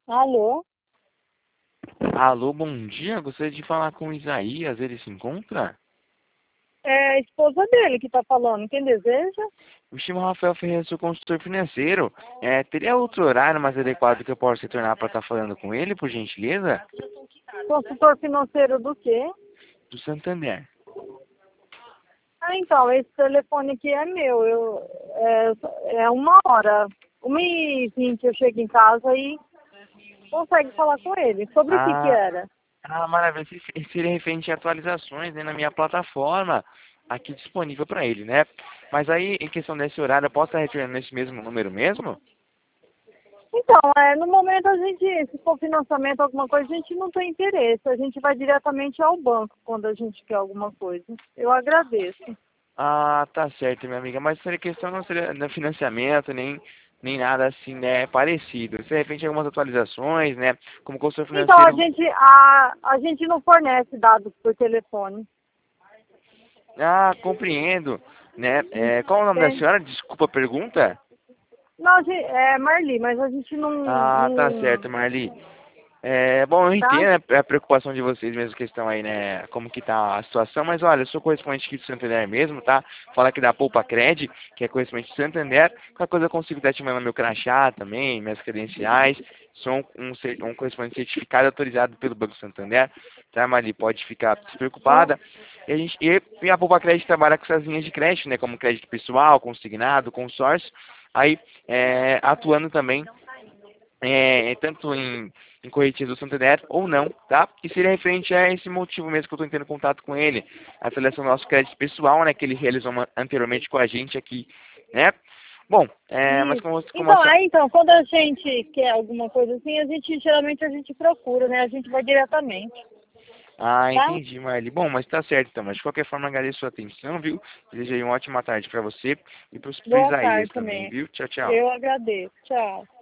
Alô? Alô, bom dia. Gostaria de falar com o Isaías. Ele se encontra? É a esposa dele que tá falando. Quem deseja? Me chamo Rafael Ferreira, sou consultor financeiro. Teria outro horário mais adequado que eu possa retornar para estar falando com ele, por gentileza? Consultor financeiro do quê? Do Santander. Ah, então, esse telefone aqui é meu. É 1 hora. 1h20 eu chego em casa e consegue falar com ele. Sobre o que Ah, era? maravilha. Seria referente a atualizações, né, na minha plataforma aqui disponível para ele, né? Mas aí, em questão desse horário, eu posso estar retornando nesse mesmo número mesmo? Então, no momento a gente, se for financiamento, alguma coisa, a gente não tem interesse. A gente vai diretamente ao banco quando a gente quer alguma coisa. Eu agradeço. Ah, tá certo, minha amiga. Mas seria questão não seria no financiamento, nem nada assim, né, parecido. Se de repente algumas atualizações, né, como consultor Então, financeiro. a gente não fornece dados por telefone. Ah, compreendo, né? Qual é o nome da Entende? senhora? Desculpa a pergunta. Não, é Marli, mas a gente Ah, tá certo, Marli. Bom, eu tá? entendo, né, a preocupação de vocês mesmo, questão aí, né, como que tá a situação, mas olha, eu sou correspondente aqui do Santander mesmo, tá? Fala aqui da Poupa Cred, que é correspondente do Santander, qualquer coisa eu consigo estar te mandando meu crachá também, minhas credenciais, sou um correspondente certificado e autorizado pelo Banco Santander, tá, Marli? Pode ficar Ó, despreocupada. E a Poupa Cred trabalha com essas linhas de crédito, né, como crédito pessoal, consignado, consórcio, aí, atuando também tanto em corretiva do Santander ou não, tá? E seria referente a esse motivo mesmo que eu estou entrando em contato com ele, a seleção do nosso crédito pessoal, né, que ele realizou anteriormente com a gente aqui, né? Bom, mas isso. como a senhora... Então, quando a gente quer alguma coisa assim, geralmente a gente procura, né? A gente vai diretamente, Ah, tá? entendi, Marli. Bom, mas tá certo então, mas de qualquer forma agradeço a sua atenção, viu? Desejo aí uma ótima tarde para você e para o Boa Isaías tarde também, também. viu? Tchau, tchau. Eu agradeço. Tchau.